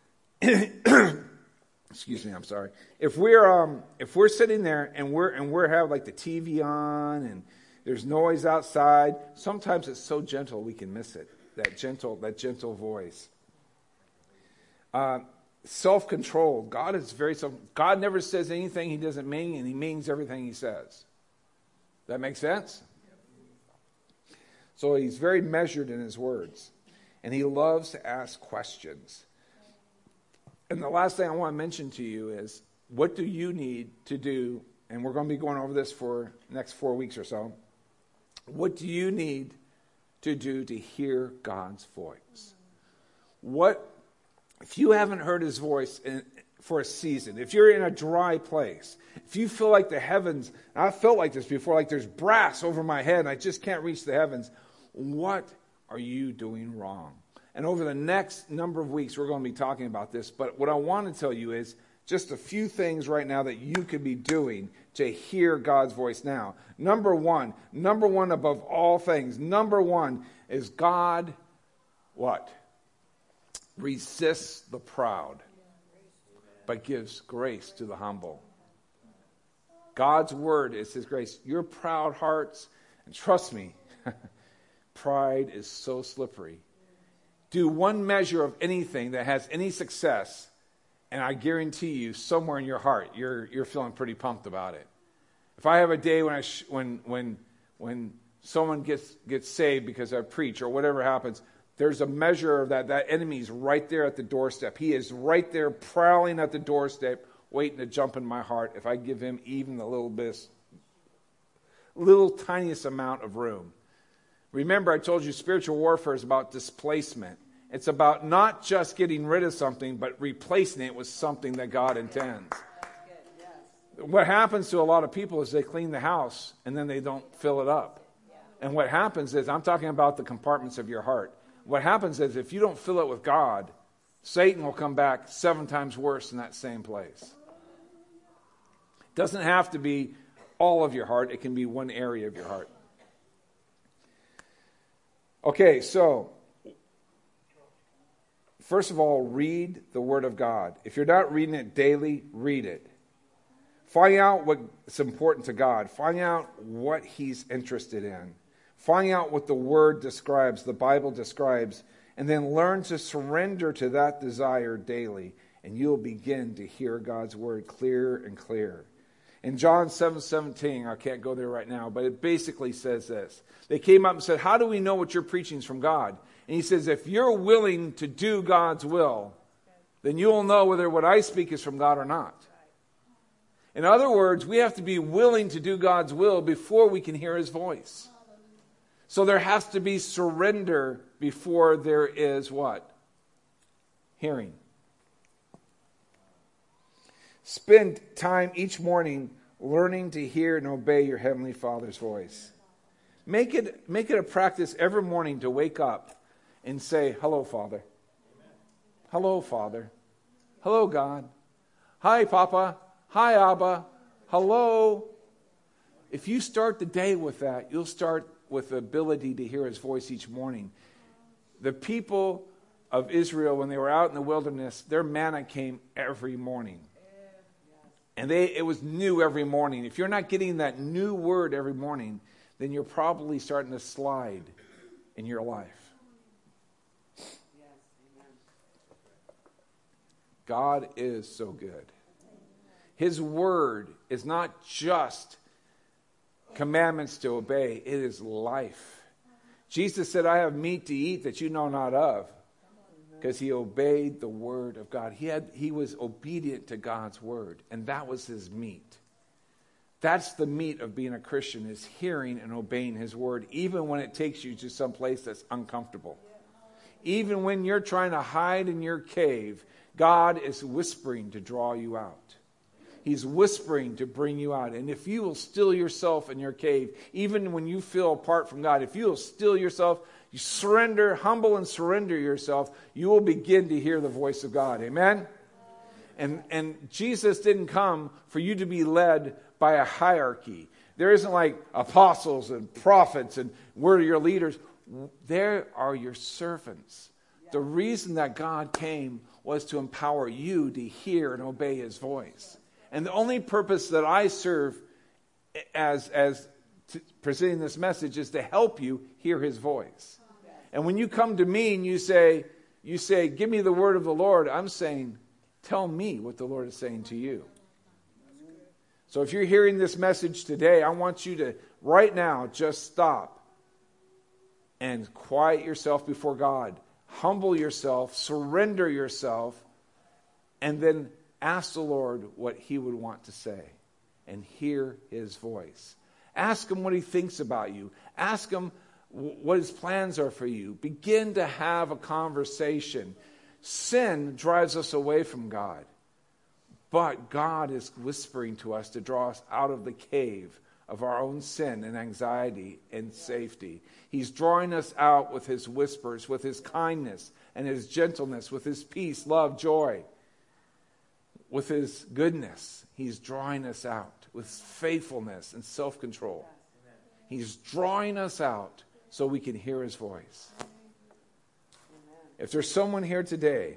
excuse me, I'm sorry. If we're sitting there and we're have like the TV on and there's noise outside, sometimes it's so gentle we can miss it. That gentle voice. Self-control. God is very God never says anything he doesn't mean, and he means everything he says. That make sense? So he's very measured in his words. And he loves to ask questions. And the last thing I want to mention to you is, what do you need to do? And we're going to be going over this for the next 4 weeks or so. What do you need to do to hear God's voice? If you haven't heard his voice for a season, if you're in a dry place, if you feel like the heavens, and I've felt like this before, like there's brass over my head and I just can't reach the heavens, what are you doing wrong? And over the next number of weeks, we're going to be talking about this. But what I want to tell you is just a few things right now that you could be doing to hear God's voice now. Number one above all things, number one is God, what? Resists the proud, but gives grace to the humble. God's word is his grace. Your proud hearts, and trust me, pride is so slippery. Do one measure of anything that has any success, and I guarantee you, somewhere in your heart, you're feeling pretty pumped about it. If I have a day when someone gets saved because I preach or whatever happens, there's a measure of that. That enemy's right there at the doorstep. He is right there prowling at the doorstep, waiting to jump in my heart if I give him even the little tiniest amount of room. Remember, I told you spiritual warfare is about displacement. It's about not just getting rid of something, but replacing it with something that God intends. What happens to a lot of people is they clean the house and then they don't fill it up. And what happens is, I'm talking about the compartments of your heart. What happens is if you don't fill it with God, Satan will come back 7 times worse in that same place. It doesn't have to be all of your heart. It can be one area of your heart. Okay, so first of all, read the Word of God. If you're not reading it daily, read it. Find out what's important to God. Find out what He's interested in. Find out what the Word describes, the Bible describes, and then learn to surrender to that desire daily, and you'll begin to hear God's Word clearer and clearer. In John 7:17, I can't go there right now, but it basically says this. They came up and said, how do we know what you're preaching is from God? And he says, if you're willing to do God's will, then you'll know whether what I speak is from God or not. In other words, we have to be willing to do God's will before we can hear His voice. So there has to be surrender before there is what? Hearing. Spend time each morning learning to hear and obey your Heavenly Father's voice. Make it a practice every morning to wake up and say, hello, Father. Hello, Father. Hello, God. Hi, Papa. Hi, Abba. Hello. If you start the day with that, you'll start with the ability to hear His voice each morning. The people of Israel, when they were out in the wilderness, their manna came every morning. And it was new every morning. If you're not getting that new word every morning, then you're probably starting to slide in your life. God is so good. His word is not just commandments to obey, it is life. Jesus said, I have meat to eat that you know not of, because He obeyed the word of God. He was obedient to God's word, and that was His meat. That's the meat of being a Christian, is hearing and obeying His word, even when it takes you to some place that's uncomfortable. Even when you're trying to hide in your cave, God is whispering to draw you out. He's whispering to bring you out. And if you will still yourself in your cave, even when you feel apart from God, if you will still yourself, you surrender, humble and surrender yourself, you will begin to hear the voice of God. Amen? And Jesus didn't come for you to be led by a hierarchy. There isn't like apostles and prophets and we're your leaders. There are your servants. The reason that God came was to empower you to hear and obey His voice. And the only purpose that I serve as presenting this message is to help you hear His voice. And when you come to me and you say, give me the word of the Lord, I'm saying, tell me what the Lord is saying to you. So if you're hearing this message today, I want you to, right now, just stop and quiet yourself before God. Humble yourself, surrender yourself, and then ask the Lord what He would want to say and hear His voice. Ask Him what He thinks about you. Ask Him what His plans are for you. Begin to have a conversation. Sin drives us away from God. But God is whispering to us to draw us out of the cave of our own sin and anxiety and safety. He's drawing us out with His whispers, with His kindness and His gentleness, with His peace, love, joy, with His goodness. He's drawing us out with faithfulness and self-control. He's drawing us out so we can hear His voice. If there's someone here today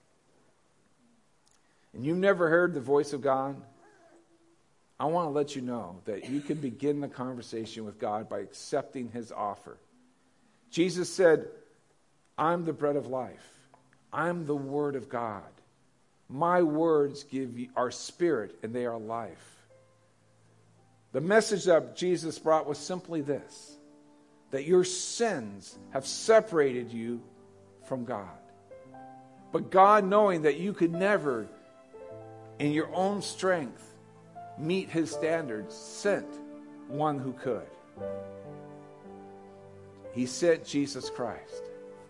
and you've never heard the voice of God, I want to let you know that you can begin the conversation with God by accepting His offer. Jesus said, I'm the bread of life. I'm the Word of God. My words are spirit and they are life. The message that Jesus brought was simply this, that your sins have separated you from God. But God, knowing that you could never, in your own strength, meet His standards, sent one who could. He sent Jesus Christ.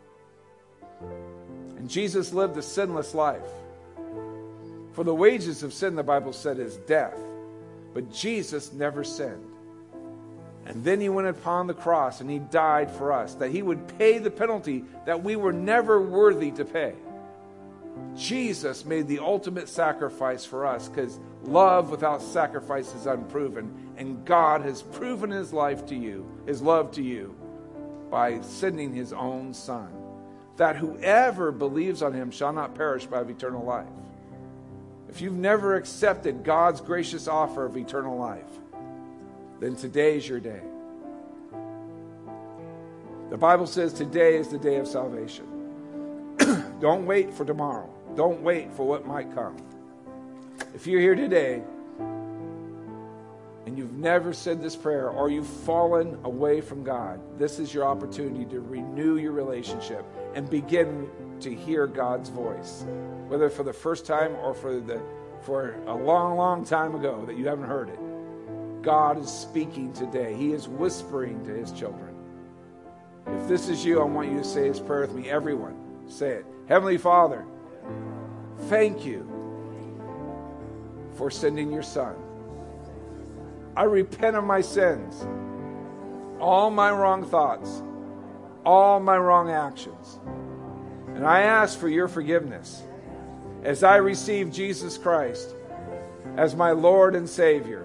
And Jesus lived a sinless life. For the wages of sin, the Bible said, is death. But Jesus never sinned. And then He went upon the cross and He died for us, that He would pay the penalty that we were never worthy to pay. Jesus made the ultimate sacrifice for us, because love without sacrifice is unproven. And God has proven His love to you, by sending His own Son, that whoever believes on Him shall not perish but have eternal life. If you've never accepted God's gracious offer of eternal life, then today is your day. The Bible says today is the day of salvation. Don't wait for tomorrow. Don't wait for what might come. If you're here today and you've never said this prayer, or you've fallen away from God, this is your opportunity to renew your relationship and begin to hear God's voice. Whether for the first time or for a long, long time ago that you haven't heard it. God is speaking today. He is whispering to His children. If this is you, I want you to say this prayer with me. Everyone, say it. Heavenly Father, thank you for sending your Son. I repent of my sins, all my wrong thoughts, all my wrong actions. And I ask for your forgiveness as I receive Jesus Christ as my Lord and Savior.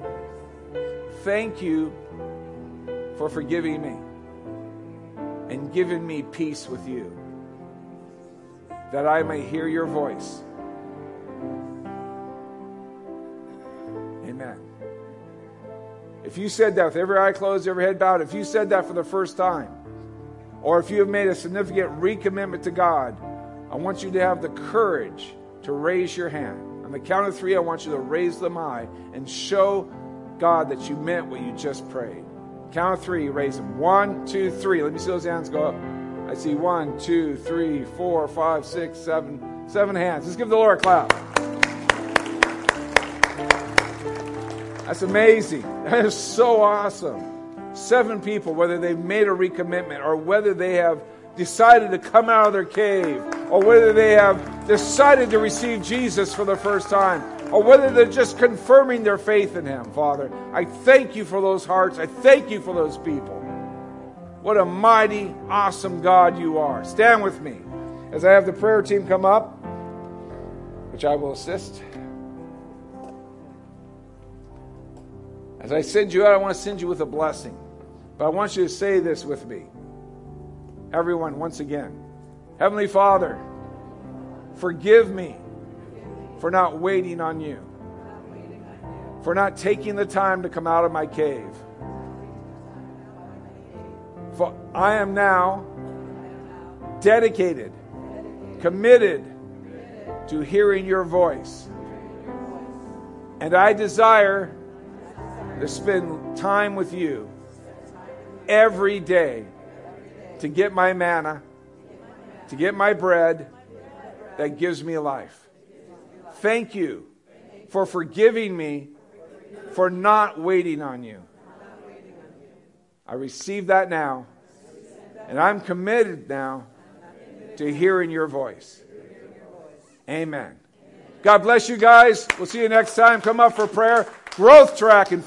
Thank you for forgiving me and giving me peace with you, that I may hear your voice. Amen. If you said that with every eye closed, every head bowed, if you said that for the first time, or if you have made a significant recommitment to God, I want you to have the courage to raise your hand. On the count of 3, I want you to raise them high and show God that you meant what you just prayed. Count of 3, raise them. 1, 2, 3. Let me see those hands go up. I see 1, 2, 3, 4, 5, 6, 7. 7 hands. Let's give the Lord a clap. That's amazing. That is so awesome. 7 people, whether they've made a recommitment or whether they have decided to come out of their cave, or whether they have decided to receive Jesus for the first time, or whether they're just confirming their faith in Him. Father, I thank you for those hearts. I thank you for those people. What a mighty, awesome God you are. Stand with me as I have the prayer team come up, which I will assist. As I send you out, I want to send you with a blessing. But I want you to say this with me. Everyone, once again. Heavenly Father, forgive me for not waiting on you, for not taking the time to come out of my cave. For I am now dedicated, committed to hearing your voice. And I desire to spend time with you every day to get my manna, to get my bread that gives me life. Thank you for forgiving me for not waiting on you. I receive that now, and I'm committed now to hearing your voice. Amen. God bless you guys. We'll see you next time. Come up for prayer. Growth Track and